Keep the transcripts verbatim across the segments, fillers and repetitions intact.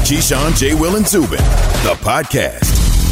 Keyshawn, J. Will, and Zubin, the podcast.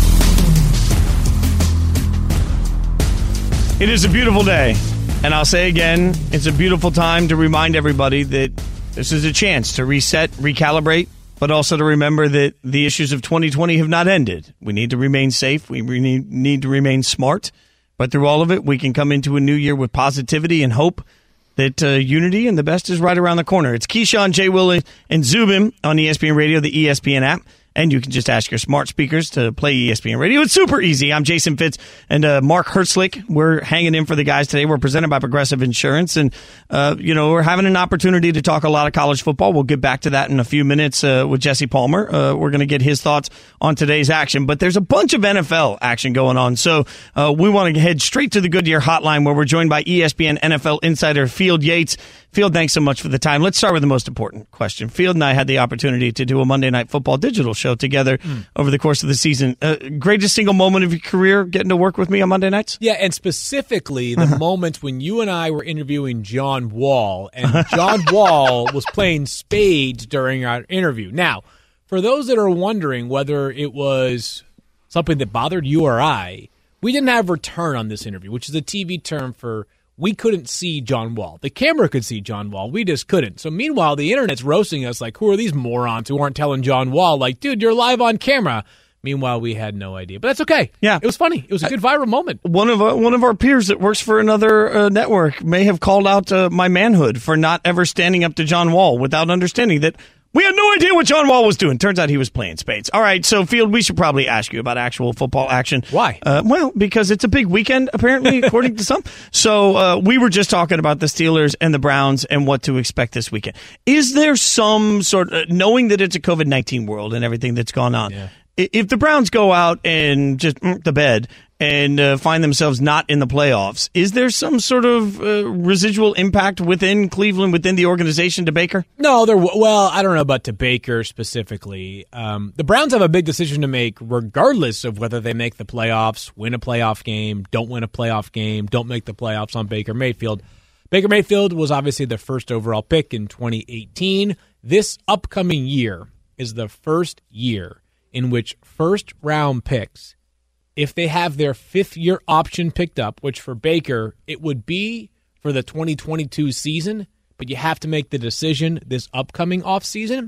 It is a beautiful day, and I'll say again, it's a beautiful time to remind everybody that this is a chance to reset, recalibrate, but also to remember that the issues of twenty twenty have not ended. We need to remain safe. We re- need to remain smart. But through all of it, we can come into a new year with positivity and hope that uh, unity and the best is right around the corner. It's Keyshawn, J. Will, and Zubin on E S P N Radio, the E S P N app. And you can just ask your smart speakers to play E S P N Radio. It's super easy. I'm Jason Fitz and uh, Mark Hertzlick. We're hanging in for the guys today. We're presented by Progressive Insurance. And, uh, you know, we're having an opportunity to talk a lot of college football. We'll get back to that in a few minutes uh, with Jesse Palmer. Uh, we're going to get his thoughts on today's action. But there's a bunch of N F L action going on. So uh, we want to head straight to the Goodyear Hotline, where we're joined by E S P N N F L insider Field Yates. Field, thanks so much for the time. Let's start with the most important question. Field and I had the opportunity to do a Monday Night Football digital show together mm. over the course of the season. Uh, greatest single moment of your career getting to work with me on Monday nights? Yeah, and specifically the moment when you and I were interviewing John Wall, and John Wall was playing spades during our interview. Now, for those that are wondering whether it was something that bothered you or I, we didn't have return on this interview, which is a T V term for we couldn't see John Wall. The camera could see John Wall. We just couldn't. So meanwhile, the internet's roasting us like, who are these morons who aren't telling John Wall, like, dude, you're live on camera. Meanwhile, we had no idea. But that's okay. Yeah. It was funny. It was a good viral moment. One of uh, one of our peers that works for another uh, network may have called out uh, my manhood for not ever standing up to John Wall without understanding that we had no idea what John Wall was doing. Turns out he was playing spades. All right, so, Field, we should probably ask you about actual football action. Why? Uh, well, because it's a big weekend, apparently, according to some. So uh, we were just talking about the Steelers and the Browns and what to expect this weekend. Is there some sort of, knowing that it's a covid nineteen world and everything that's gone on, yeah. if the Browns go out and just mm, the bed and uh, find themselves not in the playoffs, is there some sort of uh, residual impact within Cleveland, within the organization to Baker? No, there. Well, I don't know about to Baker specifically. Um, the Browns have a big decision to make regardless of whether they make the playoffs, win a playoff game, don't win a playoff game, don't make the playoffs on Baker Mayfield. Baker Mayfield was obviously the first overall pick in twenty eighteen. This upcoming year is the first year in which first-round picks, if they have their fifth-year option picked up, which for Baker, it would be for the twenty twenty-two season, but you have to make the decision this upcoming offseason,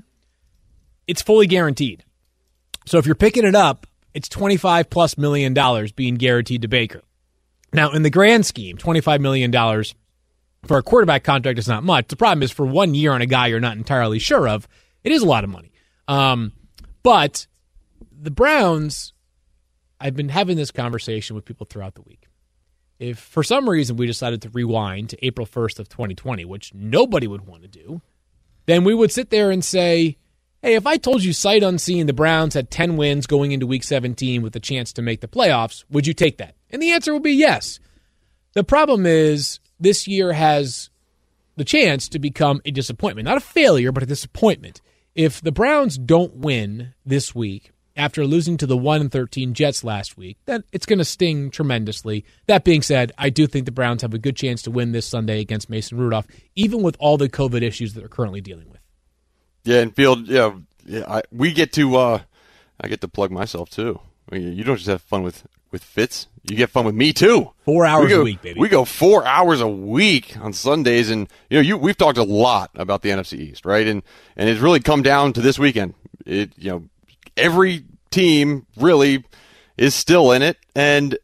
it's fully guaranteed. So if you're picking it up, it's twenty-five plus million dollars being guaranteed to Baker. Now, in the grand scheme, twenty-five million dollars for a quarterback contract is not much. The problem is for one year on a guy you're not entirely sure of, it is a lot of money. Um, but the Browns, I've been having this conversation with people throughout the week. If for some reason we decided to rewind to April first of twenty twenty, which nobody would want to do, then we would sit there and say, hey, if I told you sight unseen the Browns had ten wins going into week seventeen with a chance to make the playoffs, would you take that? And the answer would be yes. The problem is this year has the chance to become a disappointment. Not a failure, but a disappointment. If the Browns don't win this week, after losing to the one and thirteen Jets last week, then it's going to sting tremendously. That being said, I do think the Browns have a good chance to win this Sunday against Mason Rudolph, even with all the COVID issues that they're currently dealing with. Yeah, and Field, yeah, yeah I, we get to, uh, I get to plug myself too. I mean, you don't just have fun with, with Fitz, you get fun with me too. Four hours go, a week, baby. We go four hours a week on Sundays, and you know, you we've talked a lot about the N F C East, right? And and it's really come down to this weekend. It you know. Every team really is still in it, and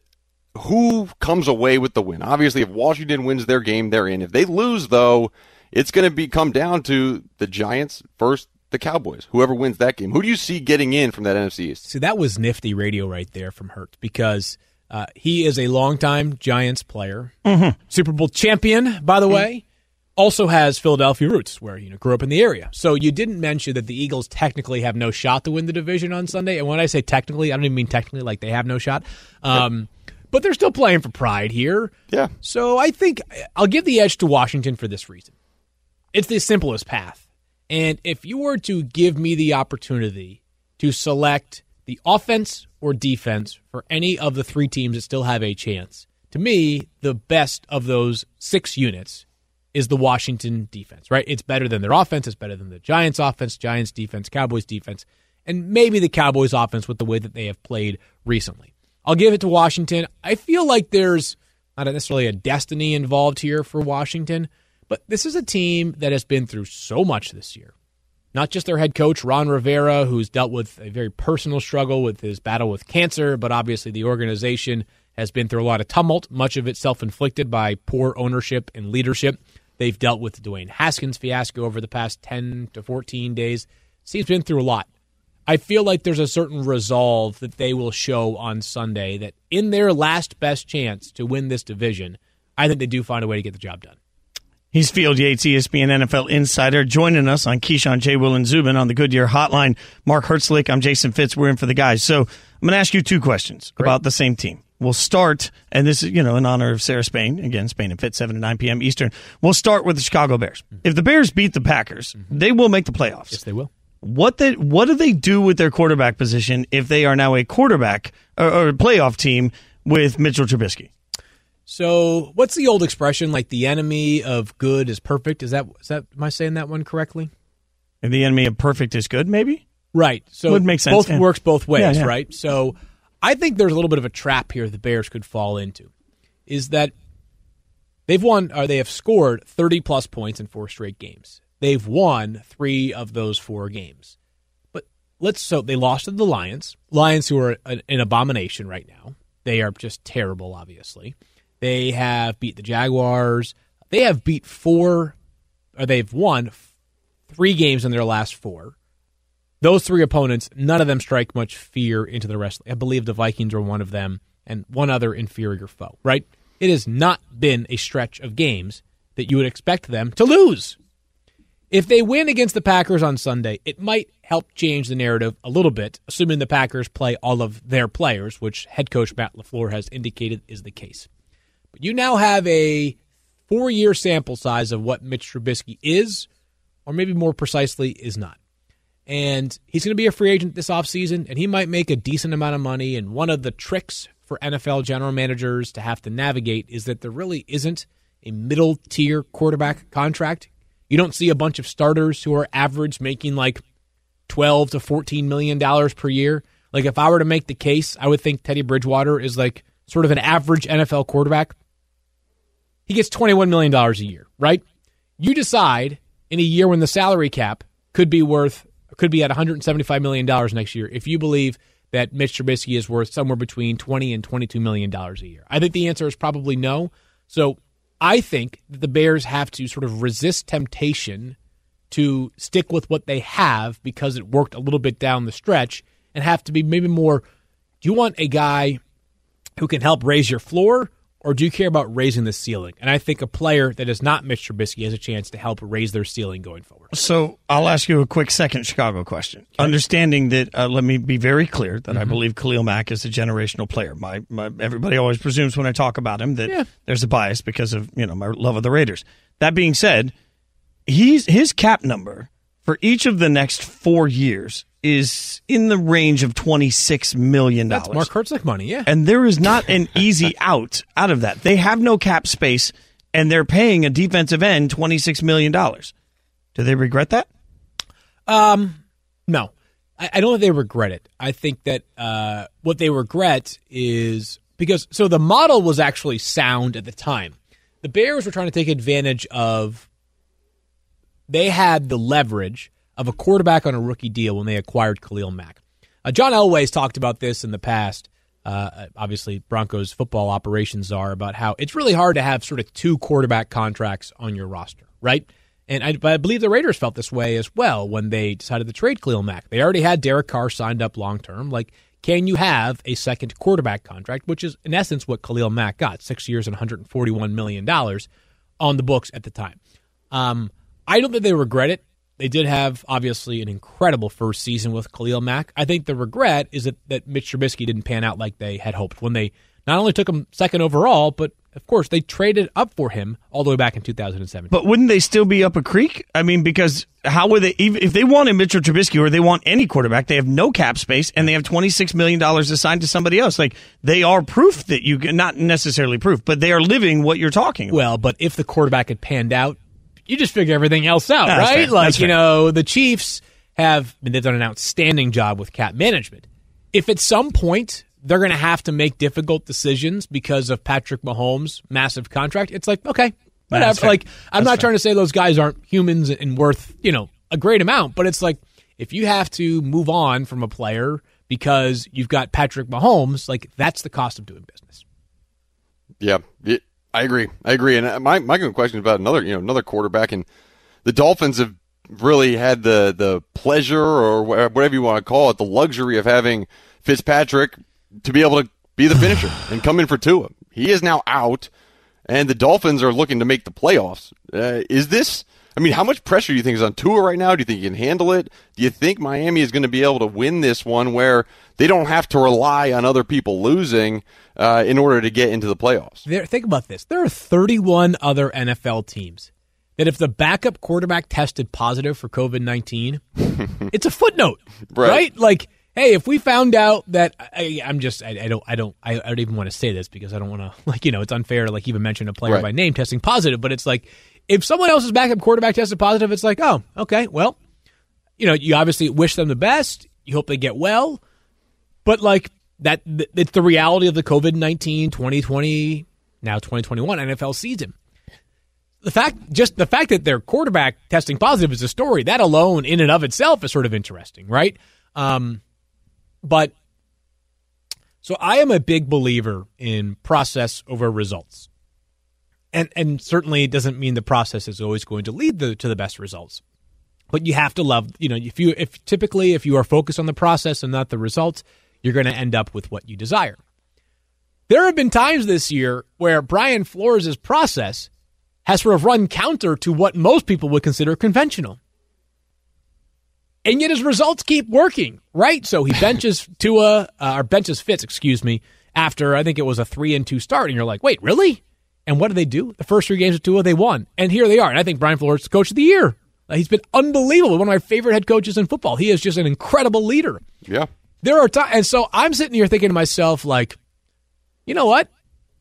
who comes away with the win? Obviously, if Washington wins their game, they're in. If they lose, though, it's going to be come down to the Giants versus the Cowboys. Whoever wins that game. Who do you see getting in from that N F C East? See, that was nifty radio right there from Hurt, because uh, he is a longtime Giants player, mm-hmm. Super Bowl champion, by the mm-hmm. way. Also has Philadelphia roots, where you know grew up in the area. So you didn't mention that the Eagles technically have no shot to win the division on Sunday. And when I say technically, I don't even mean technically like they have no shot. Um, but they're still playing for pride here. Yeah. So I think I'll give the edge to Washington for this reason. It's the simplest path. And if you were to give me the opportunity to select the offense or defense for any of the three teams that still have a chance, to me, the best of those six units is the Washington defense, right? It's better than their offense. It's better than the Giants offense, Giants defense, Cowboys defense. and maybe the Cowboys offense with the way that they have played recently. I'll give it to Washington. I feel like there's not necessarily a destiny involved here for Washington, but this is a team that has been through so much this year. Not just their head coach, Ron Rivera, who's dealt with a very personal struggle with his battle with cancer, but obviously the organization has been through a lot of tumult, much of it self-inflicted by poor ownership and leadership. They've dealt with the Dwayne Haskins fiasco over the past ten to fourteen days. Steve's been through a lot. I feel like there's a certain resolve that they will show on Sunday that in their last best chance to win this division, I think they do find a way to get the job done. He's Field Yates, E S P N N F L insider, joining us on Keyshawn, J. Will, and Zubin on the Goodyear Hotline. Mark Hertzlich, I'm Jason Fitz. We're in for the guys. So I'm going to ask you two questions Great. about the same team. We'll start, and this is, you know, in honor of Sarah Spain, again, Spain and Fitz, seven to nine p.m. Eastern. We'll start with the Chicago Bears. Mm-hmm. If the Bears beat the Packers, mm-hmm. they will make the playoffs. Yes, they will. What they, what do they do with their quarterback position if they are now a quarterback or, or a playoff team with Mitchell Trubisky? So, what's the old expression? Like the enemy of good is perfect. Is that is that? Am I saying that one correctly? And the enemy of perfect is good, maybe. Right. So would make sense. Both yeah. works both ways, yeah, yeah. right? So, I think there's a little bit of a trap here the Bears could fall into. Is that they've won or they have scored thirty plus points in four straight games. They've won three of those four games. But let's so they lost to the Lions. Lions, who are an, an abomination right now. They are just terrible, obviously. They have beat the Jaguars. They have beat four, or they've won three games in their last four. Those three opponents, none of them strike much fear into the rest. I believe the Vikings are one of them, and one other inferior foe, right? It has not been a stretch of games that you would expect them to lose. If they win against the Packers on Sunday, it might help change the narrative a little bit, assuming the Packers play all of their players, which head coach Matt LaFleur has indicated is the case. But you now have a four-year sample size of what Mitch Trubisky is, or maybe more precisely, is not. And he's going to be a free agent this offseason, and he might make a decent amount of money. And one of the tricks for N F L general managers to have to navigate is that there really isn't a middle-tier quarterback contract. You don't see a bunch of starters who are average making like twelve to fourteen million dollars per year. Like if I were to make the case, I would think Teddy Bridgewater is like sort of an average N F L quarterback. He gets twenty-one million dollars a year, right? You decide in a year when the salary cap could be worth, could be at one hundred seventy-five million dollars next year if you believe that Mitch Trubisky is worth somewhere between twenty and twenty-two million dollars a year. I think the answer is probably no. So I think that the Bears have to sort of resist temptation to stick with what they have because it worked a little bit down the stretch and have to be maybe more, do you want a guy who can help raise your floor, or do you care about raising the ceiling? And I think a player that is not Mitch Trubisky has a chance to help raise their ceiling going forward. So I'll ask you a quick second Chicago question. Okay. Understanding that, uh, let me be very clear that mm-hmm. I believe Khalil Mack is a generational player. My, my everybody always presumes when I talk about him that yeah. there's a bias because of you know my love of the Raiders. That being said, he's his cap number for each of the next four years is in the range of twenty-six million dollars. That's Mark Hertzlich money, yeah. And there is not an easy out out of that. They have no cap space, and they're paying a defensive end twenty-six million dollars. Do they regret that? Um, no. I, I don't think they regret it. I think that uh, what they regret is because, so the model was actually sound at the time. The Bears were trying to take advantage of, they had the leverage of a quarterback on a rookie deal when they acquired Khalil Mack. Uh, John Elway's talked about this in the past. Uh, obviously, Broncos football operations are about how it's really hard to have sort of two quarterback contracts on your roster, right? And I, but I believe the Raiders felt this way as well when they decided to trade Khalil Mack. They already had Derek Carr signed up long-term. Like, can you have a second quarterback contract, which is, in essence, what Khalil Mack got, six years and one hundred forty-one million dollars on the books at the time. Um, I don't think they regret it. They did have, obviously, an incredible first season with Khalil Mack. I think the regret is that, that Mitch Trubisky didn't pan out like they had hoped when they not only took him second overall, but, of course, they traded up for him all the way back in two thousand seventeen. But wouldn't they still be up a creek? I mean, because how would they, if they wanted Mitchell Trubisky or they want any quarterback, they have no cap space and they have twenty-six million dollars assigned to somebody else. Like, they are proof that you can, not necessarily proof, but they are living what you're talking about. Well, but if the quarterback had panned out, you just figure everything else out, That's right? fair. Like, That's you fair. know, the Chiefs have, I mean, they've done an outstanding job with cap management. If at some point they're going to have to make difficult decisions because of Patrick Mahomes' massive contract, it's like, okay, whatever. That's fair. Like, I'm That's not fair. trying to say those guys aren't humans and worth, you know, a great amount, but it's like, if you have to move on from a player because you've got Patrick Mahomes, like, that's the cost of doing business. Yeah, it, I agree. I agree. And my my question is about another, you know, another quarterback, and the Dolphins have really had the the pleasure, or whatever you want to call it, the luxury of having Fitzpatrick to be able to be the finisher and come in for Tua. He is now out, and the Dolphins are looking to make the playoffs. Uh, is this? I mean, how much pressure do you think is on Tua right now? Do you think he can handle it? Do you think Miami is going to be able to win this one where they don't have to rely on other people losing uh, in order to get into the playoffs? There, think about this. There are thirty-one other N F L teams that if the backup quarterback tested positive for COVID nineteen, it's a footnote, Right. right? Like, hey, if we found out that I, I'm just, I, I don't, I don't, I, I don't even want to say this because I don't want to, like, you know, it's unfair to like even mention a player Right. by name testing positive, but it's like, if someone else's backup quarterback tested positive, it's like, oh, okay, well, you know, you obviously wish them the best. You hope they get well. But, like, that th- it's the reality of the COVID nineteen, twenty twenty, now twenty twenty-one N F L season. The fact, just the fact that their quarterback testing positive is a story, that alone in and of itself is sort of interesting, right? Um, but, so I am a big believer in process over results. And and certainly it doesn't mean the process is always going to lead the, to the best results. But you have to love, you know, if you if typically if you are focused on the process and not the results, you're going to end up with what you desire. There have been times this year where Brian Flores' process has sort of run counter to what most people would consider conventional. And yet his results keep working, right? So he benches Tua, uh, or benches Fitz, excuse me, after I think it was a three and two start. And you're like, wait, really? And what did they do? The first three games of Tua, they won. And here they are. And I think Brian Flores is Coach of the Year. Uh, he's been unbelievable. One of my favorite head coaches in football. He is just an incredible leader. Yeah. There are times, and so I'm sitting here thinking to myself, like, you know what?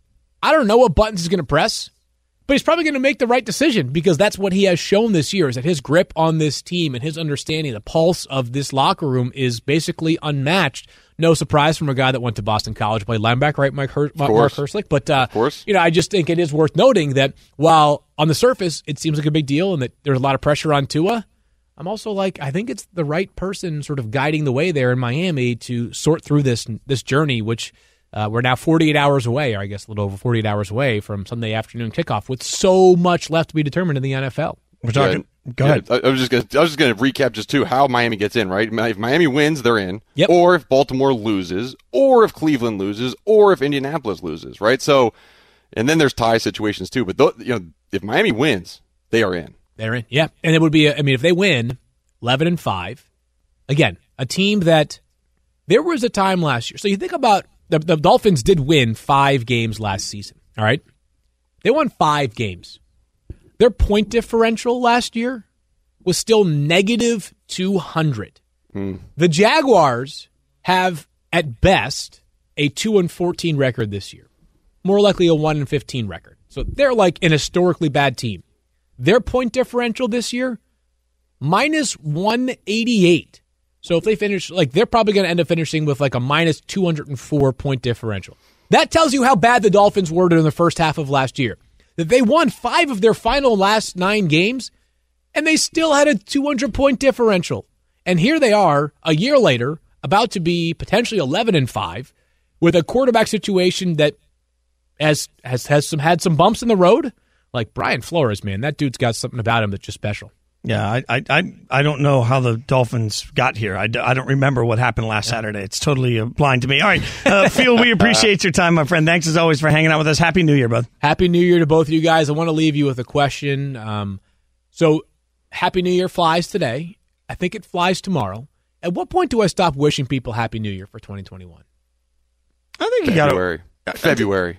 I don't know what buttons he's going to press, but he's probably going to make the right decision because that's what he has shown this year, is that his grip on this team and his understanding, the pulse of this locker room is basically unmatched. No surprise from a guy that went to Boston College, played linebacker, right, Mike Her- Mark Herslick? But, uh, of course. you know, I just think it is worth noting that while on the surface it seems like a big deal and that there's a lot of pressure on Tua, I'm also like, I think it's the right person sort of guiding the way there in Miami to sort through this this journey, which uh, we're now forty-eight hours away, or I guess a little over forty-eight hours away from Sunday afternoon kickoff, with so much left to be determined in the N F L. We're talking. Yeah, Go yeah, ahead. I, I was just gonna, I was just going to recap just too how Miami gets in, right? If Miami wins, they're in. Yep. Or if Baltimore loses, or if Cleveland loses, or if Indianapolis loses, right? So, and then there's tie situations too. But th- you know, if Miami wins, they are in. They're in, yeah. And it would be, a, I mean, if they win eleven and five, again, a team that there was a time last year. So you think about the, the Dolphins did win five games last season. All right, they won five games. Their point differential last year was still negative two hundred. Hmm. The Jaguars have, at best, a two and fourteen record this year. More likely a one and fifteen record. So they're like an historically bad team. Their point differential this year, minus one eighty-eight. So if they finish, like, they're probably going to end up finishing with like a minus two hundred four point differential. That tells you how bad the Dolphins were in the first half of last year. That they won five of their final last nine games, and they still had a two hundred point differential. And here they are, a year later, about to be potentially eleven and five, with a quarterback situation that has has has some had some bumps in the road. Like Brian Flores, man, that dude's got something about him that's just special. Yeah, I, I, I, I don't know how the Dolphins got here. I, d- I don't remember what happened last yeah. Saturday. It's totally uh, blind to me. All right, uh, Phil, we appreciate your time, my friend. Thanks as always for hanging out with us. Happy New Year, bud. Happy New Year to both of you guys. I want to leave you with a question. Um, so, Happy New Year flies today. I think it flies tomorrow. At what point do I stop wishing people Happy New Year for twenty twenty-one? I think you got February. February.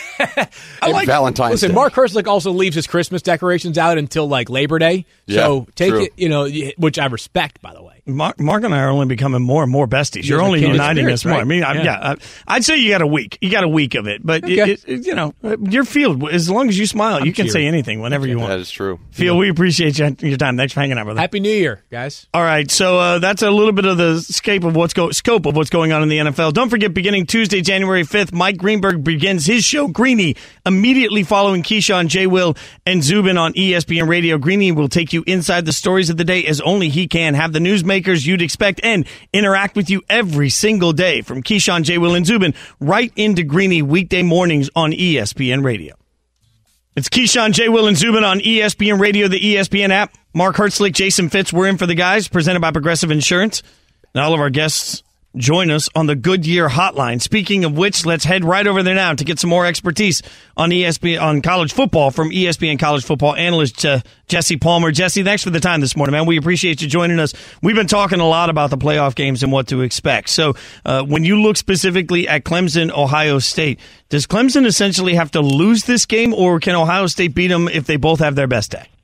I like Valentine's Listen, Day. Mark Herslick also leaves his Christmas decorations out until like Labor Day. Yeah, so take true. it, you know, which I respect, by the way. Mark, Mark and I are only becoming more and more besties. You're only uniting us more. Right? I mean, I, yeah, yeah I, I'd say you got a week. You got a week of it, but okay. it, it, you know, your field. As long as you smile, I'm you can cheering. Say anything whenever you want. That is true. Phil, yeah. we appreciate you, your time. Thanks for hanging out with us. Happy New Year, guys. All right, so uh, that's a little bit of the scope of what's go scope of what's going on in the N F L. Don't forget, beginning Tuesday, January fifth, Mike Greenberg begins his show Greeny immediately following Keyshawn, J. Will, and Zubin on E S P N Radio. Greeny will take you inside the stories of the day as only he can. Have the newsmakers you'd expect and interact with you every single day from Keyshawn, J. Will, and Zubin right into Greeny weekday mornings on E S P N Radio. It's Keyshawn, J. Will, and Zubin on E S P N Radio, the E S P N app. Mark Hertzlick, Jason Fitz, we're in for the guys, presented by Progressive Insurance. And all of our guests join us on the Goodyear Hotline. Speaking of which, let's head right over there now to get some more expertise on E S P N on college football from E S P N college football analyst uh, Jesse Palmer. Jesse, thanks for the time this morning, man. We appreciate you joining us. We've been talking a lot about the playoff games and what to expect. So uh, when you look specifically at Clemson, Ohio State, does Clemson essentially have to lose this game, or can Ohio State beat them if they both have their best day?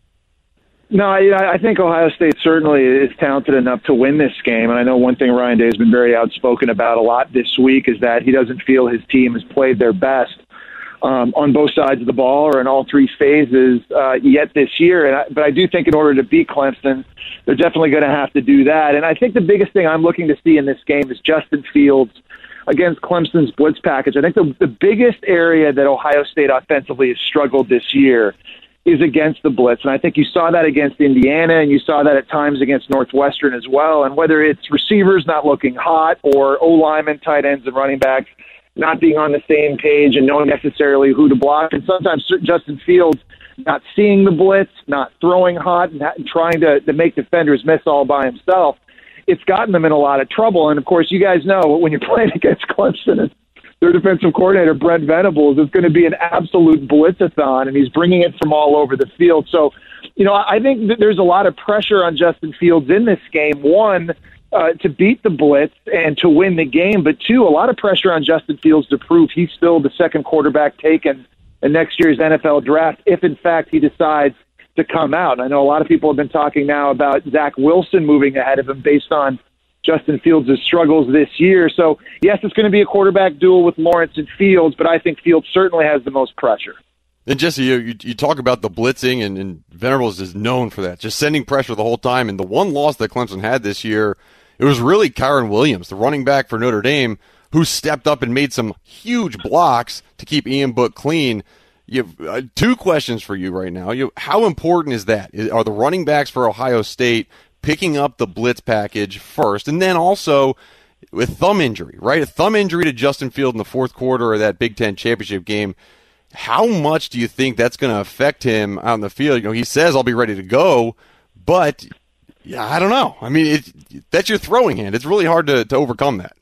No, I, I think Ohio State certainly is talented enough to win this game. And I know one thing Ryan Day has been very outspoken about a lot this week is that he doesn't feel his team has played their best um, on both sides of the ball or in all three phases uh, yet this year. And I, but I do think in order to beat Clemson, they're definitely going to have to do that. And I think the biggest thing I'm looking to see in this game is Justin Fields against Clemson's blitz package. I think the, the biggest area that Ohio State offensively has struggled this year is against the blitz. And I think you saw that against Indiana, and you saw that at times against Northwestern as well. And whether it's receivers not looking hot or O-linemen, tight ends, and running backs not being on the same page and knowing necessarily who to block, and sometimes Justin Fields not seeing the blitz, not throwing hot, and trying to, to make defenders miss all by himself, it's gotten them in a lot of trouble. And, of course, you guys know when you're playing against Clemson and their defensive coordinator, Brent Venables, is going to be an absolute blitzathon, and he's bringing it from all over the field. So, you know, I think that there's a lot of pressure on Justin Fields in this game. One, uh, to beat the blitz and to win the game, but two, a lot of pressure on Justin Fields to prove he's still the second quarterback taken in next year's N F L draft if, in fact, he decides to come out. And I know a lot of people have been talking now about Zach Wilson moving ahead of him based on Justin Fields' struggles this year. So, yes, it's going to be a quarterback duel with Lawrence and Fields, but I think Fields certainly has the most pressure. And, Jesse, you, you, you talk about the blitzing, and, and Venables is known for that, just sending pressure the whole time. And the one loss that Clemson had this year, it was really Kyren Williams, the running back for Notre Dame, who stepped up and made some huge blocks to keep Ian Book clean. You have uh, two questions for you right now. You, how important is that? Is, are the running backs for Ohio State picking up the blitz package first, and then also with thumb injury, right? A thumb injury to Justin Field in the fourth quarter of that Big Ten championship game. How much do you think that's going to affect him out in the field? You know, he says, I'll be ready to go, but yeah, I don't know. I mean, it, that's your throwing hand. It's really hard to, to overcome that.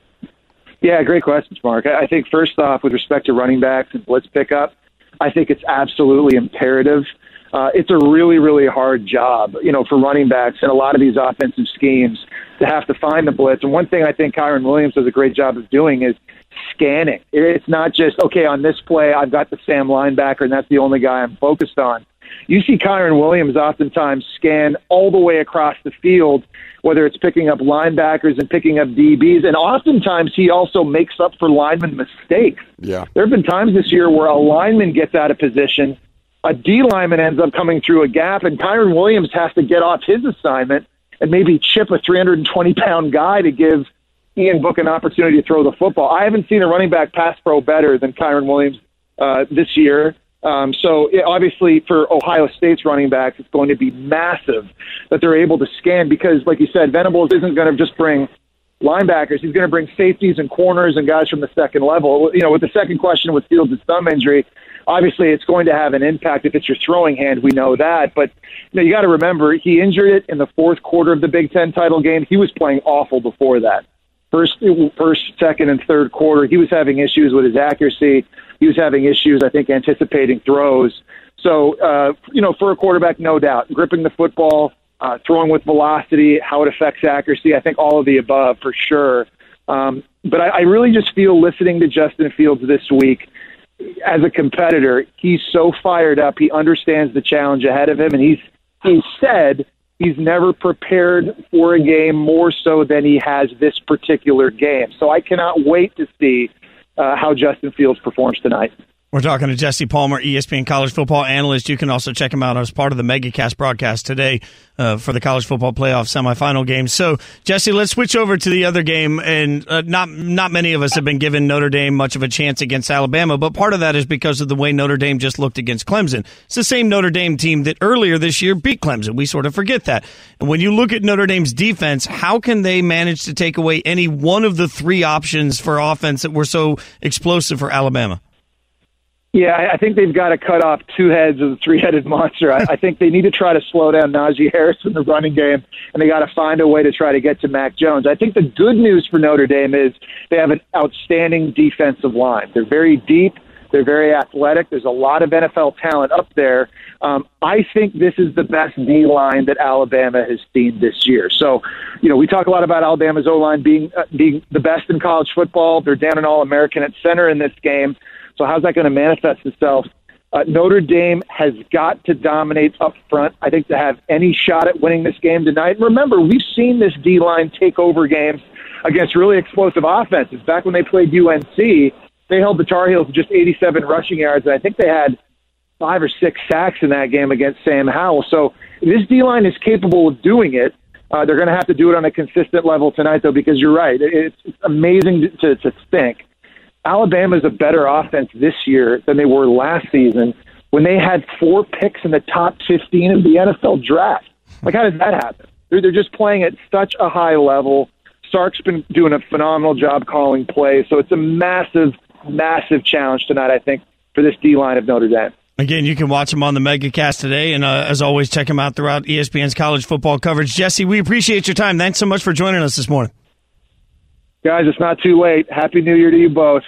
Yeah, great questions, Mark. I think first off, with respect to running backs and blitz pickup, I think it's absolutely imperative. Uh, it's a really, really hard job, you know, for running backs and a lot of these offensive schemes to have to find the blitz. And one thing I think Kyren Williams does a great job of doing is scanning. It's not just, okay, on this play, I've got the Sam linebacker, and that's the only guy I'm focused on. You see Kyren Williams oftentimes scan all the way across the field, whether it's picking up linebackers and picking up D Bs, and oftentimes he also makes up for lineman mistakes. Yeah. There have been times this year where a lineman gets out of position, a D lineman ends up coming through a gap, and Kyren Williams has to get off his assignment and maybe chip a three hundred twenty pound guy to give Ian Book an opportunity to throw the football. I haven't seen a running back pass pro better than Kyren Williams uh, this year. Um, so it, obviously for Ohio State's running backs, it's going to be massive that they're able to scan because, like you said, Venables isn't going to just bring linebackers. He's going to bring safeties and corners and guys from the second level. You know, with the second question with Fields' thumb injury, obviously it's going to have an impact if it's your throwing hand. We know that. But you know, you got to remember, he injured it in the fourth quarter of the Big Ten title game. He was playing awful before that. First, first, second, and third quarter, he was having issues with his accuracy. He was having issues, I think, anticipating throws. So, uh, you know, for a quarterback, no doubt, gripping the football, uh, throwing with velocity, how it affects accuracy, I think all of the above for sure. Um, but I, I really just feel listening to Justin Fields this week, as a competitor, he's so fired up. He understands the challenge ahead of him, and he's he said he's never prepared for a game more so than he has this particular game. So I cannot wait to see uh, how Justin Fields performs tonight. We're talking to Jesse Palmer, E S P N college football analyst. You can also check him out as part of the MegaCast broadcast today uh, for the college football playoff semifinal game. So, Jesse, let's switch over to the other game. And uh, not not many of us have been given Notre Dame much of a chance against Alabama, but part of that is because of the way Notre Dame just looked against Clemson. It's the same Notre Dame team that earlier this year beat Clemson. We sort of forget that. And when you look at Notre Dame's defense, how can they manage to take away any one of the three options for offense that were so explosive for Alabama? Yeah, I think they've got to cut off two heads of the three-headed monster. I, I think they need to try to slow down Najee Harris in the running game, and they got to find a way to try to get to Mac Jones. I think the good news for Notre Dame is they have an outstanding defensive line. They're very deep. They're very athletic. There's a lot of N F L talent up there. Um, I think this is the best D-line that Alabama has seen this year. So, you know, we talk a lot about Alabama's O-line being, uh, being the best in college football. They're down an All-American at center in this game. So how's that going to manifest itself? Uh, Notre Dame has got to dominate up front, I think, to have any shot at winning this game tonight. And remember, we've seen this D-line take over games against really explosive offenses. Back when they played U N C, they held the Tar Heels to just eighty-seven rushing yards, and I think they had five or six sacks in that game against Sam Howell. So this D-line is capable of doing it. Uh, they're going to have to do it on a consistent level tonight, though, because you're right. It's, it's amazing to, to think Alabama is a better offense this year than they were last season when they had four picks in the top fifteen of the N F L draft. Like, how does that happen? They're, they're just playing at such a high level. Sark's been doing a phenomenal job calling plays. So it's a massive, massive challenge tonight, I think, for this D-line of Notre Dame. Again, you can watch him on the MegaCast today, and uh, as always, check him out throughout E S P N's college football coverage. Jesse, we appreciate your time. Thanks so much for joining us this morning. Guys, it's not too late. Happy New Year to you both.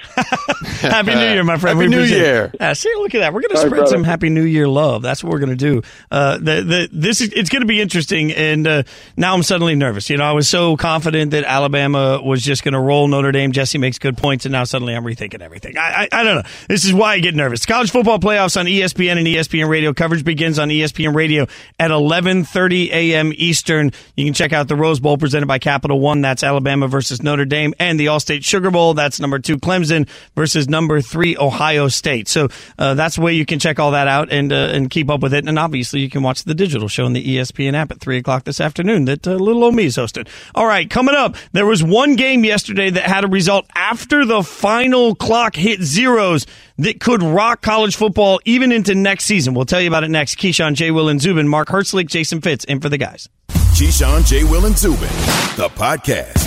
Happy New Year, my friend. Happy we New Year. Uh, see, look at that. We're going to Sorry, spread brother. some Happy New Year love. That's what we're going to do. Uh, the, the, this is, it's going to be interesting, and uh, now I'm suddenly nervous. You know, I was so confident that Alabama was just going to roll Notre Dame. Jesse makes good points, and now suddenly I'm rethinking everything. I, I, I don't know. This is why I get nervous. College football playoffs on E S P N and E S P N Radio. Coverage begins on E S P N Radio at eleven thirty a.m. Eastern. You can check out the Rose Bowl presented by Capital One. That's Alabama versus Notre Dame, and the All-State Sugar Bowl. That's number two Clemson versus number three Ohio State. So uh, that's the way you can check all that out and uh, and keep up with it. And obviously you can watch the digital show on the E S P N app at three o'clock this afternoon that uh, little old me is hosting. All right, coming up, there was one game yesterday that had a result after the final clock hit zeros that could rock college football even into next season. We'll tell you about it next. Keyshawn, J. Will, and Zubin, Mark Hertzlick, Jason Fitz, in for the guys. Keyshawn, J. Will, and Zubin, the podcast.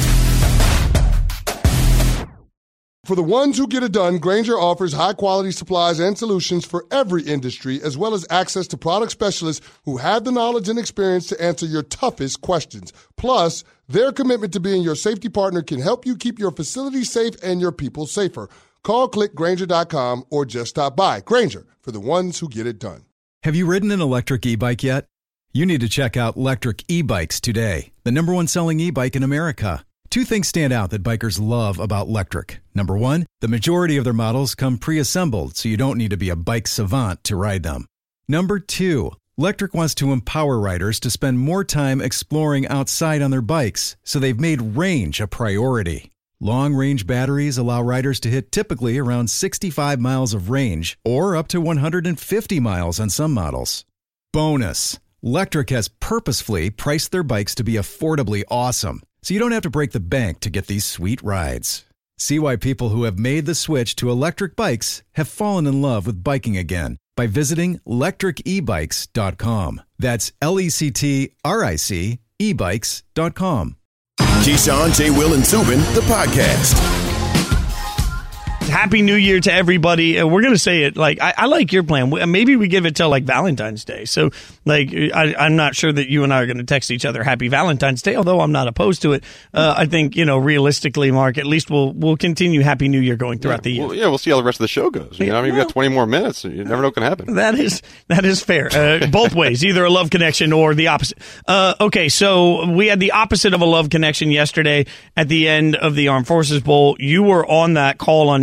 For the ones who get it done, Grainger offers high-quality supplies and solutions for every industry, as well as access to product specialists who have the knowledge and experience to answer your toughest questions. Plus, their commitment to being your safety partner can help you keep your facility safe and your people safer. Call, click Grainger dot com, or just stop by. Grainger, for the ones who get it done. Have you ridden an electric e-bike yet? You need to check out Lectric E-Bikes today, the number one selling e-bike in America. Two things stand out that bikers love about Lectric. Number one, the majority of their models come pre-assembled, so you don't need to be a bike savant to ride them. Number two, Lectric wants to empower riders to spend more time exploring outside on their bikes, so they've made range a priority. Long-range batteries allow riders to hit typically around sixty-five miles of range, or up to one hundred fifty miles on some models. Bonus, Lectric has purposefully priced their bikes to be affordably awesome, so you don't have to break the bank to get these sweet rides. See why people who have made the switch to electric bikes have fallen in love with biking again by visiting lectric e bikes dot com. That's L E C T R I C e bikes dot com. Keyshawn, J. Will, and Zubin, the podcast. Happy New Year to everybody. Uh, we're going to say it like, I, I like your plan. Maybe we give it till like Valentine's Day. So like, I, I'm not sure that you and I are going to text each other Happy Valentine's Day, although I'm not opposed to it. Uh, I think, you know, realistically, Mark, at least we'll we'll continue Happy New Year going throughout yeah, the year. Well, yeah, we'll see how the rest of the show goes. You know, I mean, we've got twenty more minutes. You never know what can happen. That is that is fair. Uh, both ways, either a love connection or the opposite. Uh, okay, so we had the opposite of a love connection yesterday at the end of the Armed Forces Bowl. You were on that call on E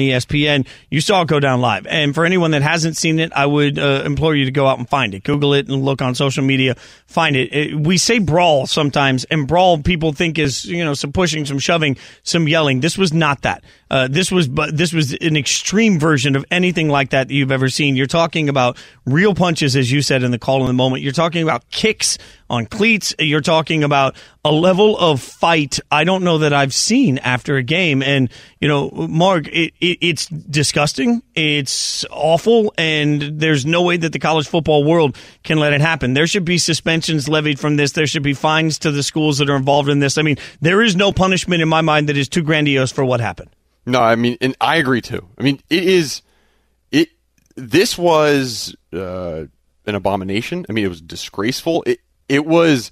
E S P N. You saw it go down live. And for anyone that hasn't seen it, I would uh, implore you to go out and find it. Google it and look on social media. Find it. it. We say brawl sometimes, and brawl people think is, you know, some pushing, some shoving, some yelling. This was not that. Uh, this was but this was an extreme version of anything like that that you've ever seen. You're talking about real punches, as you said in the call in the moment. You're talking about kicks on cleats. You're talking about a level of fight I don't know that I've seen after a game. And, you know, Mark, it, it, it's disgusting. It's awful. And there's no way that the college football world can let it happen. There should be suspensions levied from this. There should be fines to the schools that are involved in this. I mean, there is no punishment in my mind that is too grandiose for what happened. No, I mean, and I agree too. I mean, it is, it, this was uh, an abomination. I mean, it was disgraceful. It, it was,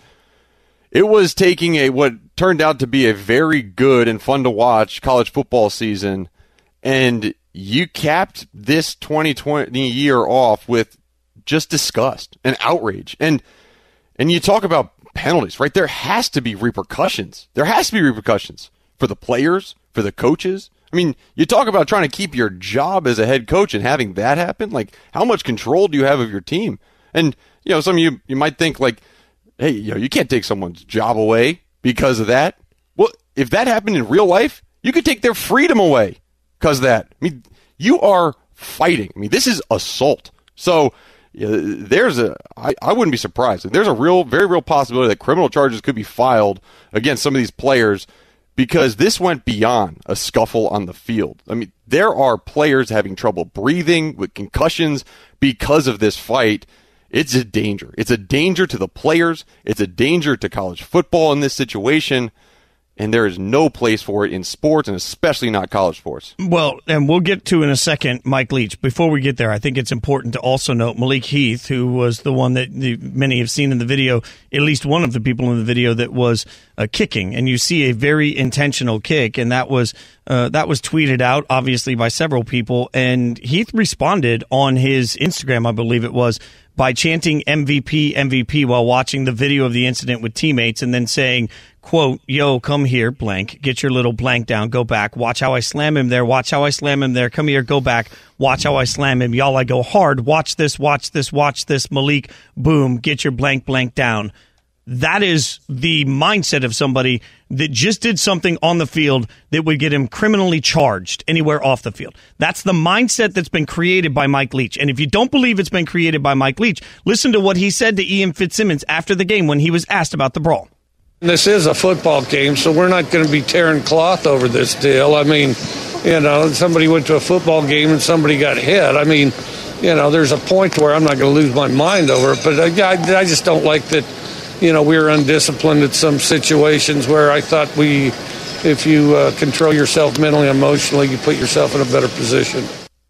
it was taking a, what turned out to be a very good and fun to watch college football season, and you capped this twenty twenty year off with just disgust and outrage. And, and you talk about penalties, right? There has to be repercussions. There has to be repercussions for the players, for the coaches. I mean, you talk about trying to keep your job as a head coach and having that happen. Like, how much control do you have of your team? And, you know, some of you, you might think like, hey, you know, you can't take someone's job away because of that. Well, if that happened in real life, you could take their freedom away because of that. I mean, you are fighting. I mean, this is assault. So you know, there's a, I, I wouldn't be surprised. There's a real, very real possibility that criminal charges could be filed against some of these players, because this went beyond a scuffle on the field. I mean, there are players having trouble breathing with concussions because of this fight. It's a danger. It's a danger to the players. It's a danger to college football in this situation. And there is no place for it in sports, and especially not college sports. Well, and we'll get to in a second Mike Leach. Before we get there, I think it's important to also note Malik Heath, who was the one that the, many have seen in the video, at least one of the people in the video that was uh, kicking. And you see a very intentional kick, and that was uh, that was tweeted out, obviously, by several people. And Heath responded on his Instagram, I believe it was, by chanting M V P, M V P while watching the video of the incident with teammates, and then saying, quote, yo, come here, blank, get your little blank down, go back, watch how I slam him there, watch how I slam him there, come here, go back, watch how I slam him, y'all, I go hard, watch this, watch this, watch this, Malik, boom, get your blank, blank down. That is the mindset of somebody that just did something on the field that would get him criminally charged anywhere off the field. That's the mindset that's been created by Mike Leach. And if you don't believe it's been created by Mike Leach, listen to what he said to Ian Fitzsimmons after the game when he was asked about the brawl. This is a football game, so we're not going to be tearing cloth over this deal. I mean, you know, somebody went to a football game and somebody got hit. I mean, you know, there's a point where I'm not going to lose my mind over it, but I, I, I just don't like that, you know, we were undisciplined at some situations where I thought we, if you uh, control yourself mentally and emotionally, you put yourself in a better position.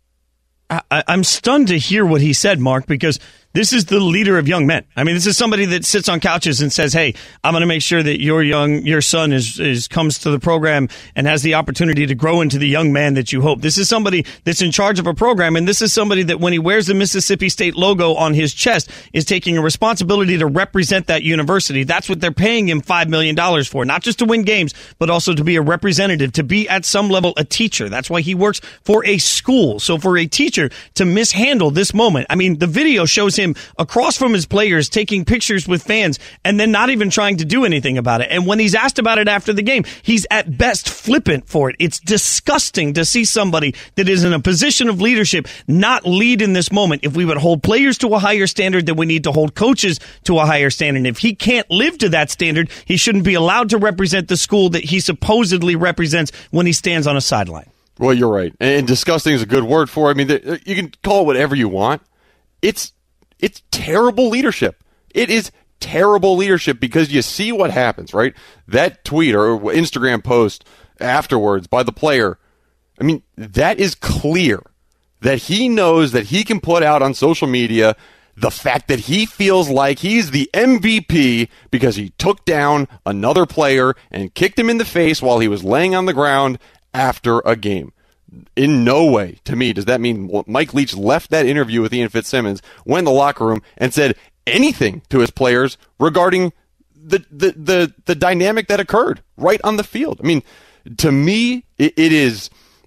I, I'm stunned to hear what he said, Mark, because this is the leader of young men. I mean, this is somebody that sits on couches and says, hey, I'm going to make sure that your young, your son is, is comes to the program and has the opportunity to grow into the young man that you hope. This is somebody that's in charge of a program, and this is somebody that when he wears the Mississippi State logo on his chest is taking a responsibility to represent that university. That's what they're paying him five million dollars for, not just to win games, but also to be a representative, to be at some level a teacher. That's why he works for a school. So for a teacher to mishandle this moment, I mean, the video shows him across from his players taking pictures with fans and then not even trying to do anything about it. And when he's asked about it after the game, he's at best flippant for it. It's disgusting to see somebody that is in a position of leadership not lead in this moment. If we would hold players to a higher standard, then we need to hold coaches to a higher standard. If he can't live to that standard, he shouldn't be allowed to represent the school that he supposedly represents when he stands on a sideline. Well, you're right. And disgusting is a good word for it. I mean, you can call it whatever you want. It's It's terrible leadership. It is terrible leadership because you see what happens, right? That tweet or Instagram post afterwards by the player, I mean, that is clear that he knows that he can put out on social media the fact that he feels like he's the M V P because he took down another player and kicked him in the face while he was laying on the ground after a game. In no way, to me, does that mean Mike Leach left that interview with Ian Fitzsimmons, went in the locker room, and said anything to his players regarding the the the, the dynamic that occurred right on the field. I mean, to me, it, it is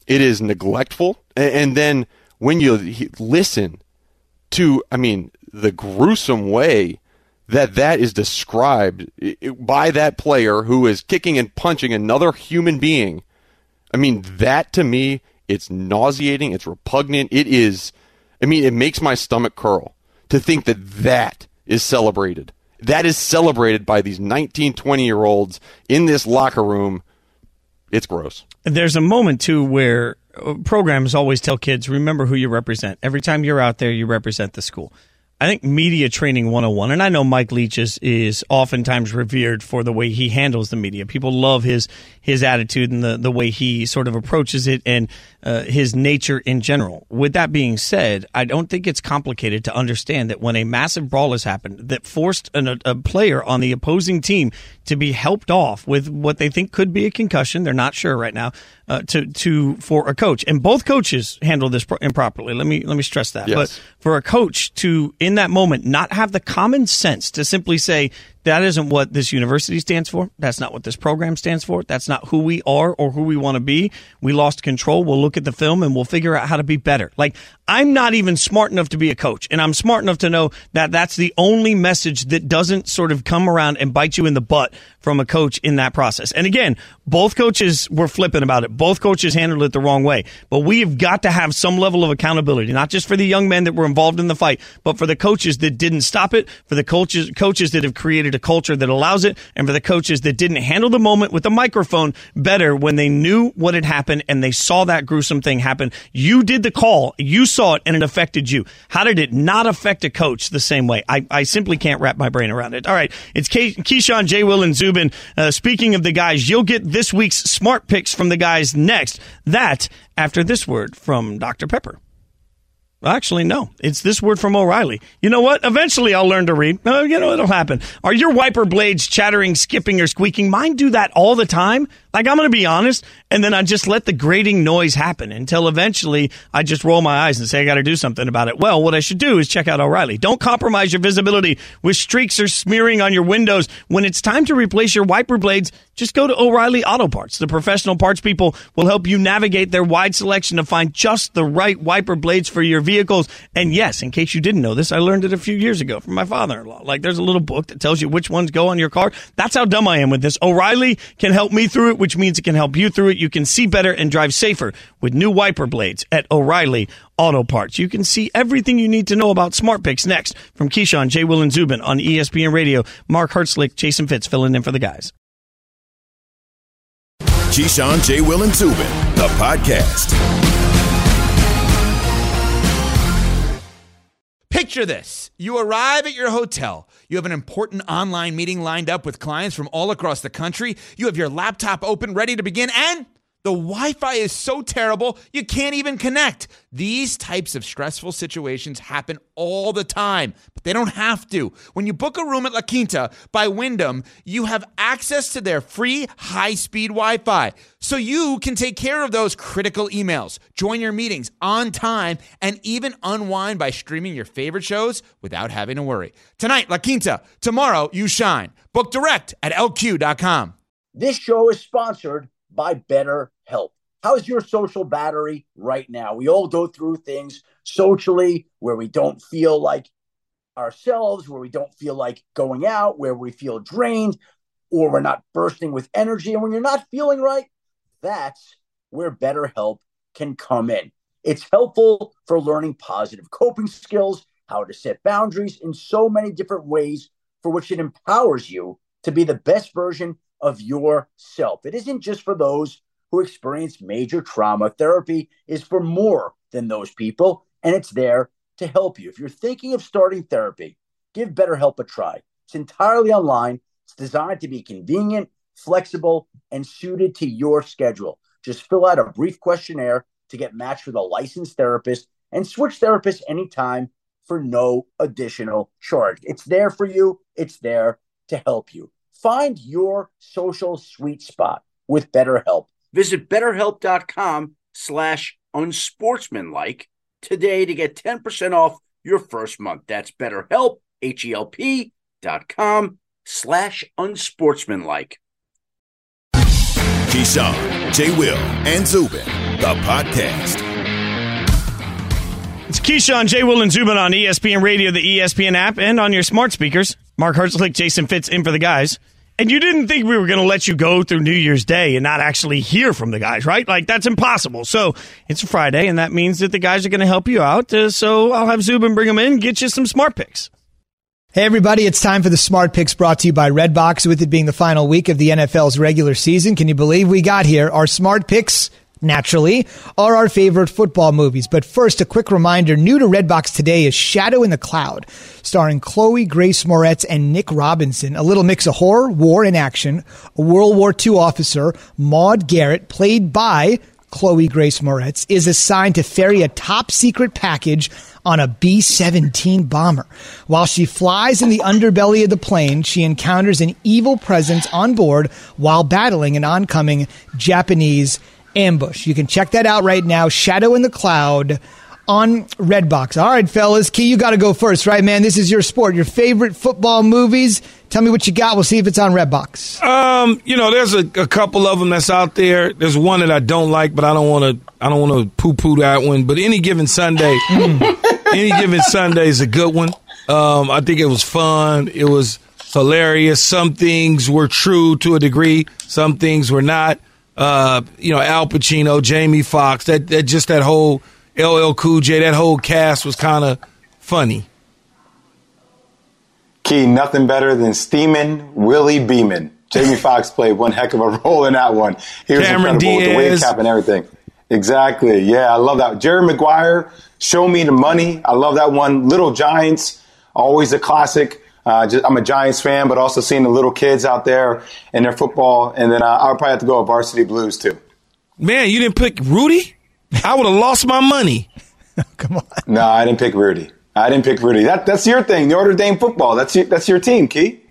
It is neglectful. And, and then when you listen to, I mean, the gruesome way that that is described by that player who is kicking and punching another human being, I mean, that to me, it's nauseating, it's repugnant, it is, I mean, it makes my stomach curl to think that that is celebrated. That is celebrated by these nineteen, twenty-year-olds in this locker room. It's gross. There's a moment, too, where programs always tell kids, remember who you represent. Every time you're out there, you represent the school. I think media training one oh one, and I know Mike Leach is, is oftentimes revered for the way he handles the media. People love his his attitude and the, the way he sort of approaches it and uh, his nature in general. With that being said, I don't think it's complicated to understand that when a massive brawl has happened that forced an, a player on the opposing team to be helped off with what they think could be a concussion, they're not sure right now, uh, to to for a coach. And both coaches handle this pro- improperly. Let me let me stress that. Yes. But for a coach to, in that moment, not have the common sense to simply say, that isn't what this university stands for. That's not what this program stands for. That's not who we are or who we want to be. We lost control. We'll look at the film and we'll figure out how to be better. Like, I'm not even smart enough to be a coach, and I'm smart enough to know that that's the only message that doesn't sort of come around and bite you in the butt from a coach in that process. And again, both coaches were flippant about it. Both coaches handled it the wrong way. But we have got to have some level of accountability, not just for the young men that were involved in the fight, but for the coaches that didn't stop it, for the coaches coaches that have created a culture that allows it, and for the coaches that didn't handle the moment with the microphone better when they knew what had happened and they saw that gruesome thing happen. You did the call. You saw it, and it affected you. How did it not affect a coach the same way? I, I simply can't wrap my brain around it. All right, it's Key- Keyshawn, J. Will, and Zubin. Uh, speaking of the guys, you'll get this week's smart picks from the guys next. That after this word from Doctor Pepper. Actually, no. It's this word from O'Reilly. You know what? Eventually I'll learn to read. Uh, you know, it'll happen. Are your wiper blades chattering, skipping, or squeaking? Mine do that all the time. Like, I'm going to be honest, and then I just let the grating noise happen until eventually I just roll my eyes and say I got to do something about it. Well, what I should do is check out O'Reilly. Don't compromise your visibility with streaks or smearing on your windows. When it's time to replace your wiper blades, just go to O'Reilly Auto Parts. The professional parts people will help you navigate their wide selection to find just the right wiper blades for your vehicles. And yes, in case you didn't know this, I learned it a few years ago from my father-in-law. Like, there's a little book that tells you which ones go on your car. That's how dumb I am with this. O'Reilly can help me through it, which means it can help you through it. You can see better and drive safer with new wiper blades at O'Reilly Auto Parts. You can see everything you need to know about Smart Picks next from Keyshawn, J. Will, and Zubin on E S P N Radio. Mark Hertzlick, Jason Fitz filling in for the guys. Keyshawn, J. Will, and Zubin, the podcast. Picture this. You arrive at your hotel. You have an important online meeting lined up with clients from all across the country. You have your laptop open, ready to begin, and the Wi-Fi is so terrible, you can't even connect. These types of stressful situations happen all the time, but they don't have to. When you book a room at La Quinta by Wyndham, you have access to their free high-speed Wi-Fi, so you can take care of those critical emails, join your meetings on time, and even unwind by streaming your favorite shows without having to worry. Tonight, La Quinta. Tomorrow, you shine. Book direct at L Q dot com. This show is sponsored by BetterHelp. How's your social battery right now? We all go through things socially where we don't feel like ourselves, where we don't feel like going out, where we feel drained, or we're not bursting with energy. And when you're not feeling right, that's where BetterHelp can come in. It's helpful for learning positive coping skills, how to set boundaries in so many different ways, for which it empowers you to be the best version of yourself. It isn't just for those who experience major trauma. Therapy is for more than those people, and it's there to help you. If you're thinking of starting therapy, give BetterHelp a try. It's entirely online. It's designed to be convenient, flexible, and suited to your schedule. Just fill out a brief questionnaire to get matched with a licensed therapist and switch therapists anytime for no additional charge. It's there for you. It's there to help you. Find your social sweet spot with BetterHelp. Visit BetterHelp.com slash unsportsmanlike today to get ten percent off your first month. That's BetterHelp, H-E-L-P dot com slash unsportsmanlike. Keyshawn, J. Will, and Zubin, the podcast. It's Keyshawn, J. Will, and Zubin on E S P N Radio, the E S P N app, and on your smart speakers. Mark Herzlich, Jason Fitz in for the guys. And you didn't think we were going to let you go through New Year's Day and not actually hear from the guys, right? Like, that's impossible. So it's a Friday, and that means that the guys are going to help you out. Uh, so I'll have Zubin bring them in and get you some smart picks. Hey, everybody, it's time for the Smart Picks brought to you by Redbox. With it being the final week of the N F L's regular season, can you believe we got here? Our Smart Picks, naturally, are our favorite football movies. But first, a quick reminder, new to Redbox today is Shadow in the Cloud, starring Chloe Grace Moretz and Nick Robinson. A little mix of horror, war, and action. A World War Two officer, Maude Garrett, played by Chloe Grace Moretz, is assigned to ferry a top-secret package on a B seventeen bomber. While she flies in the underbelly of the plane, she encounters an evil presence on board while battling an oncoming Japanese ambush. You can check that out right now, Shadow in the Cloud on Redbox. All right, fellas, Key, you got to go first, right, man? This is your sport, your favorite football movies. Tell me what you got. We'll see if it's on Redbox. Um, you know, there's a, a couple of them that's out there. There's one that I don't like, but I don't want to. I don't want to poo-poo that one. But Any Given Sunday, Any Given Sunday is a good one. Um, I think it was fun. It was hilarious. Some things were true to a degree. Some things were not. Uh, you know, Al Pacino, Jamie Foxx, that, that just that whole L L Cool J, that whole cast was kind of funny. Key, nothing better than steaming Willie Beeman. Jamie Foxx played one heck of a role in that one. He was Cameron incredible Diaz. with the wave cap and everything. Exactly. Yeah, I love that. Jerry Maguire, Show Me the Money. I love that one. Little Giants, always a classic. Uh, just, I'm a Giants fan, but also seeing the little kids out there and their football. And then uh, I would probably have to go with Varsity Blues, too. Man, you didn't pick Rudy? I would have lost my money. Come on. No, I didn't pick Rudy. I didn't pick Rudy. That, that's your thing, Notre Dame football. That's your, that's your team, Key.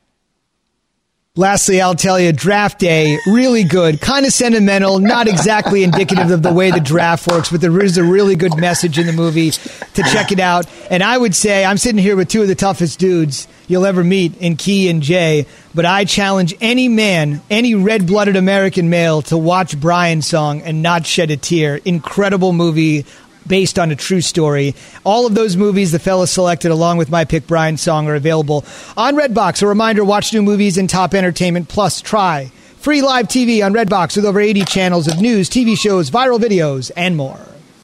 Lastly, I'll tell you, draft day, really good, kind of sentimental, not exactly indicative of the way the draft works, but there is a really good message in the movie to check it out. And I would say, I'm sitting here with two of the toughest dudes you'll ever meet in Key and Jay, but I challenge any man, any red-blooded American male to watch Brian's Song and not shed a tear. Incredible movie. Based on a true story. All of those movies the fellas selected along with my pick Brian's Song are available on Redbox. A reminder, watch new movies and top entertainment plus try free live T V on Redbox with over eighty channels of news, T V shows, viral videos, and more.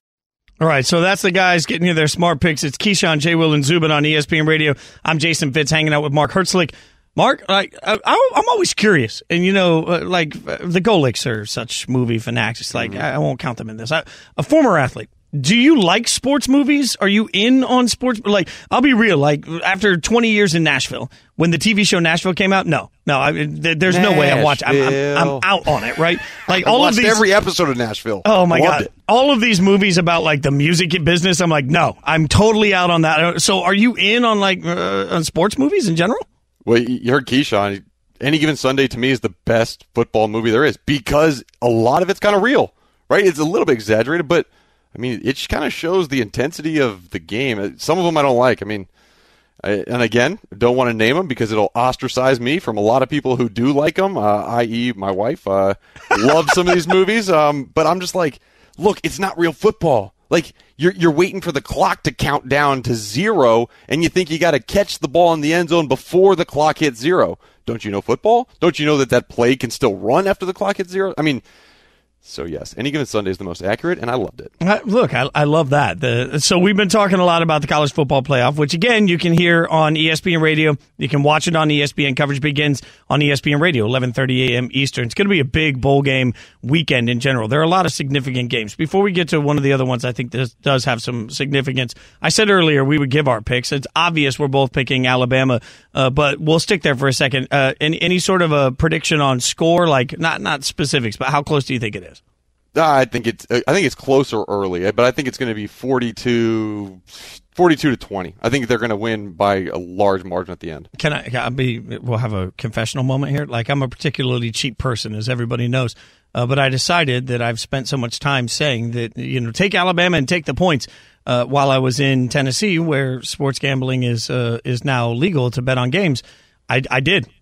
All right, so that's the guys getting you their smart picks. It's Keyshawn, J. Will, and Zubin on E S P N Radio. I'm Jason Fitz hanging out with Mark Herzlich. Mark, like, I, I'm always curious, and you know, like the Golics are such movie fanatics. It's like, mm-hmm. I, I won't count them in this. I, a former athlete. Do you like sports movies? Are you in on sports? Like, I'll be real. Like, after twenty years in Nashville, when the T V show Nashville came out, no, no, I, there's Nashville. no way I'm watching. I'm, I'm, I'm out on it, right? Like I all watched of these, every episode of Nashville. Oh my Loved god, it. all of these movies about like the music business. I'm like, no, I'm totally out on that. So, are you in on like uh, on sports movies in general? Well, you heard Keyshawn. Any Given Sunday to me is the best football movie there is because a lot of it's kind of real, right? It's a little bit exaggerated, but. I mean, it kind of shows the intensity of the game. Some of them I don't like. I mean, I, and again, don't want to name them because it'll ostracize me from a lot of people who do like them, uh, that is my wife. Uh, loves some of these movies, um, but I'm just like, look, it's not real football. Like, you're you're waiting for the clock to count down to zero, and you think you got to catch the ball in the end zone before the clock hits zero. Don't you know football? Don't you know that that play can still run after the clock hits zero? I mean... So, yes, Any Given Sunday is the most accurate, and I loved it. Uh, look, I, I love that. The, so we've been talking a lot about the college football playoff, which, again, you can hear on E S P N Radio. You can watch it on E S P N. Coverage begins on E S P N Radio, eleven thirty a.m. Eastern. It's going to be a big bowl game weekend in general. There are a lot of significant games. Before we get to one of the other ones, I think this does have some significance. I said earlier we would give our picks. It's obvious we're both picking Alabama, uh, but we'll stick there for a second. Uh, any, any sort of a prediction on score, like not not specifics, but how close do you think it is? I think it's I think it's closer early, but I think it's going to be forty-two, forty-two to twenty. I think they're going to win by a large margin at the end. Can I, can I be? We'll have a confessional moment here. Like, I'm a particularly cheap person, as everybody knows, uh, but I decided that I've spent so much time saying that, you know, take Alabama and take the points. Uh, while I was in Tennessee, where sports gambling is uh, is now legal to bet on games. I, I did.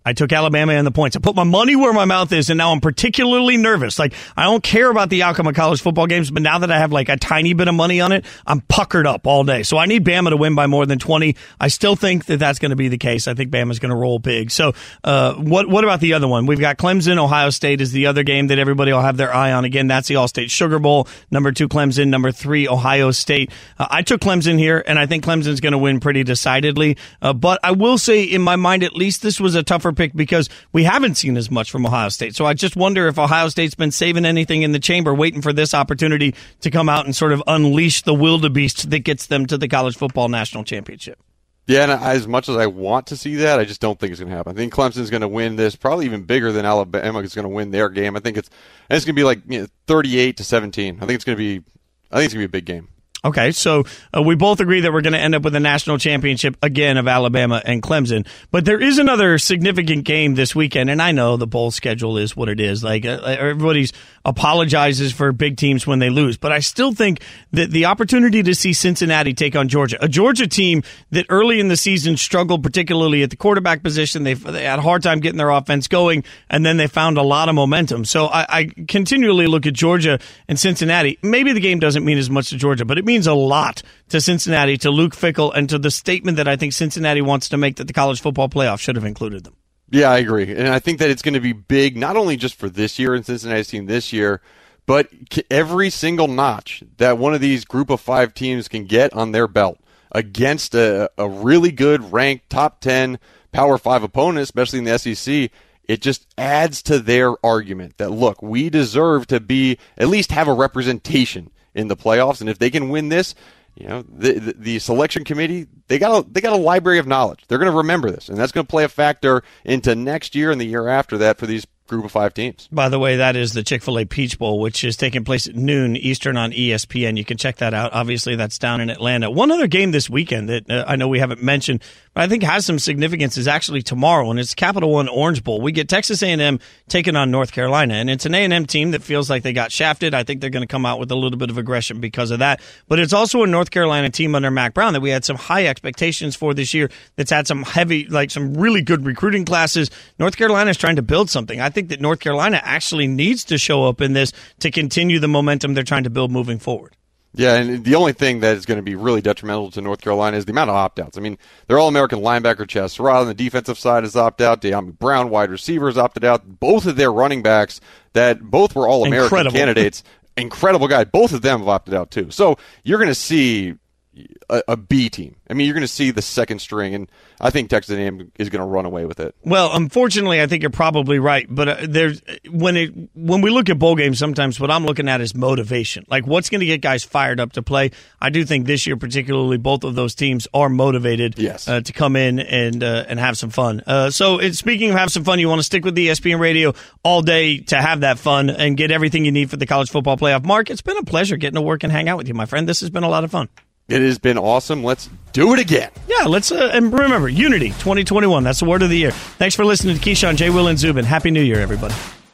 I took Alabama and the points. I put my money where my mouth is, and now I'm particularly nervous. Like, I don't care about the outcome of college football games, but now that I have like a tiny bit of money on it, I'm puckered up all day. So I need Bama to win by more than twenty. I still think that that's going to be the case. I think Bama's going to roll big. So uh, what what about the other one? We've got Clemson. Ohio State is the other game that everybody will have their eye on. Again, that's the All-State Sugar Bowl. Number two, Clemson. Number three, Ohio State. Uh, I took Clemson here, and I think Clemson's going to win pretty decidedly. Uh, but I will say, in my mind, at least this was a tougher pick because we haven't seen as much from Ohio State. So I just wonder if Ohio State's been saving anything in the chamber, waiting for this opportunity to come out and sort of unleash the wildebeest that gets them to the college football national championship. Yeah, and as much as I want to see that, I just don't think it's going to happen. I think Clemson's going to win this, probably even bigger than Alabama is going to win their game. I think it's and it's going to be like you know, thirty-eight to seventeen. I think it's going to be I think it's going to be a big game. Okay, so uh, we both agree that we're going to end up with a national championship again of Alabama and Clemson. But there is another significant game this weekend, and I know the bowl schedule is what it is. Like uh, everybody's apologizes for big teams when they lose, but I still think that the opportunity to see Cincinnati take on Georgia, a Georgia team that early in the season struggled, particularly at the quarterback position, they they had a hard time getting their offense going, and then they found a lot of momentum. So I, I continually look at Georgia and Cincinnati. Maybe the game doesn't mean as much to Georgia, but it means a lot to Cincinnati, to Luke Fickell, and to the statement that I think Cincinnati wants to make that the college football playoff should have included them. Yeah, I agree. And I think that it's going to be big, not only just for this year and Cincinnati's team this year, but every single notch that one of these group of five teams can get on their belt against a, a really good ranked top ten Power five opponent, especially in the S E C. It just adds to their argument that, look, we deserve to be, at least have a representation in the playoffs. And if they can win this, you know, the, the, the selection committee, they got a, they got a library of knowledge. They're going to remember this, and that's going to play a factor into next year and the year after that for these group of five teams. By the way, that is the Chick-fil-A Peach Bowl, which is taking place at noon Eastern on E S P N. You can check that out. Obviously, that's down in Atlanta. One other game this weekend that uh, I know we haven't mentioned, but I think has some significance is actually tomorrow, and it's Capital One Orange Bowl. We get Texas A and M taking on North Carolina, and it's an A and M team that feels like they got shafted. I think they're going to come out with a little bit of aggression because of that. But it's also a North Carolina team under Mack Brown that we had some high expectations for this year that's had some heavy, like some really good recruiting classes. North Carolina is trying to build something. I think that North Carolina actually needs to show up in this to continue the momentum they're trying to build moving forward. Yeah, and the only thing that is going to be really detrimental to North Carolina is the amount of opt-outs. I mean, their All-American linebacker Chaz Surratt on the defensive side is opt-out. De'Ami Brown, wide receiver, is opted out. Both of their running backs that both were All-American Incredible. candidates, incredible guy. Both of them have opted out too. So you're going to see a, a B team. I mean, you're going to see the second string, and I think Texas A and M is going to run away with it. Well, unfortunately, I think you're probably right. But uh, there's when it when we look at bowl games, sometimes what I'm looking at is motivation. Like, what's going to get guys fired up to play? I do think this year, particularly, both of those teams are motivated yes. uh, to come in and uh, and have some fun. Uh, so, it, speaking of have some fun, you want to stick with the E S P N Radio all day to have that fun and get everything you need for the college football playoff. Mark, it's been a pleasure getting to work and hang out with you, my friend. This has been a lot of fun. It has been awesome. Let's do it again. Yeah, let's uh, and remember, Unity twenty twenty-one. That's the word of the year. Thanks for listening to Keyshawn, J. Will, and Zubin. Happy New Year, everybody.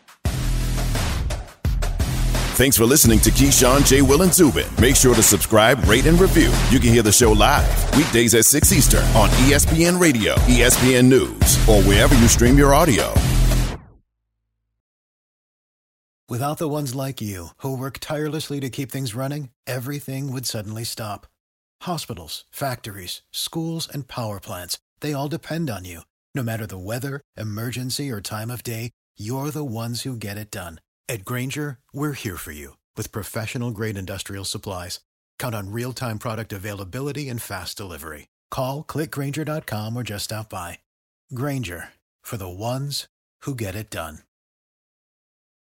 Thanks for listening to Keyshawn, J. Will, and Zubin. Make sure to subscribe, rate, and review. You can hear the show live weekdays at six Eastern on E S P N Radio, E S P N News, or wherever you stream your audio. Without the ones like you, who work tirelessly to keep things running, everything would suddenly stop. Hospitals, factories, schools, and power plants, they all depend on you. No matter the weather, emergency, or time of day, you're the ones who get it done. At Grainger, we're here for you with professional-grade industrial supplies. Count on real-time product availability and fast delivery. Call, click Grainger dot com, or just stop by. Grainger, for the ones who get it done.